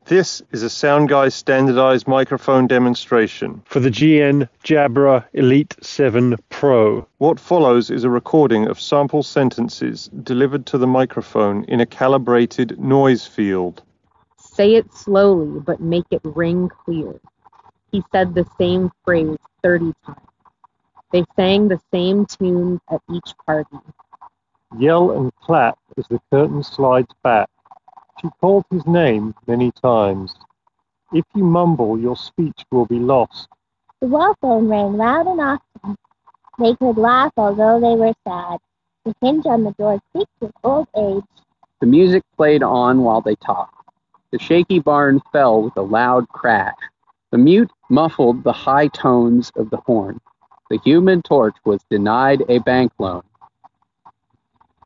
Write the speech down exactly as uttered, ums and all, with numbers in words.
This is a Sound Guy standardized microphone demonstration for the G N Jabra Elite seven Pro. What follows is a recording of sample sentences delivered to the microphone in a calibrated noise field. Say it slowly, but make it ring clear. He said the same phrase thirty times. They sang the same tunes at each party. Yell and clap as the curtain slides back. She called his name many times. If you mumble, your speech will be lost. The wall phone rang loud and often. They could laugh although they were sad. The hinge on the door creaked with old age. The music played on while they talked. The shaky barn fell with a loud crash. The mute muffled the high tones of the horn. The human torch was denied a bank loan.